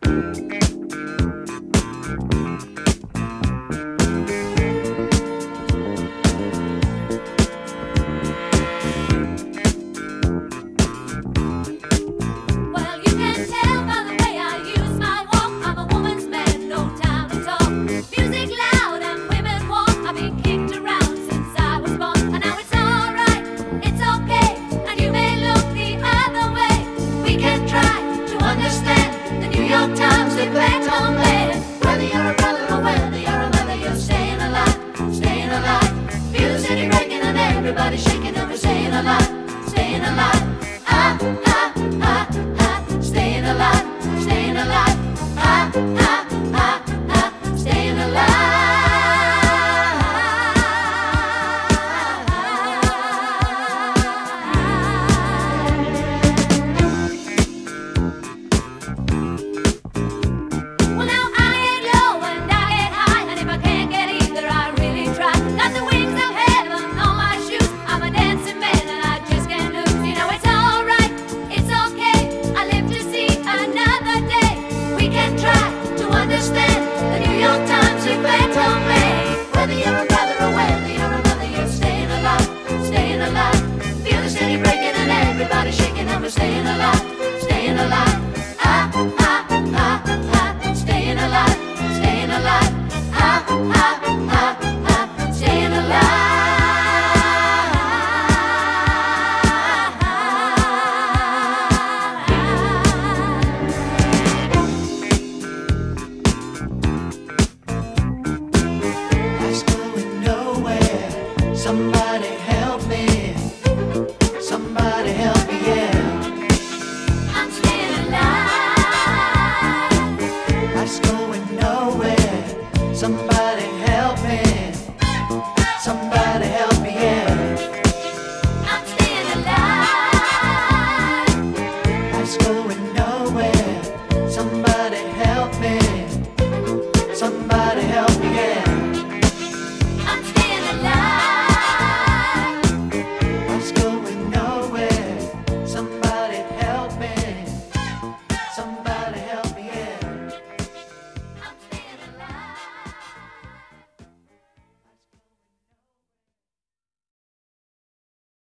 Well, you can tell by the way I use my walk. I'm a woman's man, no time to talk. Music loud and women walk. I've been kicked around since I was born, and now it's alright, it's okay, and you may look the other way. We can try to understand the New York Times reflect on man. Whether you're a brother or whether you're a mother, you're staying alive, staying alive. Feel the city breaking and everybody shaking, and we're staying alive, staying alive. Ah, ah, ah, ah, staying alive, staying alive. Ah, ah, ah, ah, staying alive. Well, now I get low and I get high, and if I can't get either, I really try. Got the wings of heaven on my shoes. I'm a dancing man and I just can't lose. You know it's alright, it's okay. I live to see another day. We can try to understand the New York Times reflect on me. Whether you're a brother or whether you're a mother, you're staying alive, staying alive. Feel the city breaking and everybody shaking, and we're staying alive,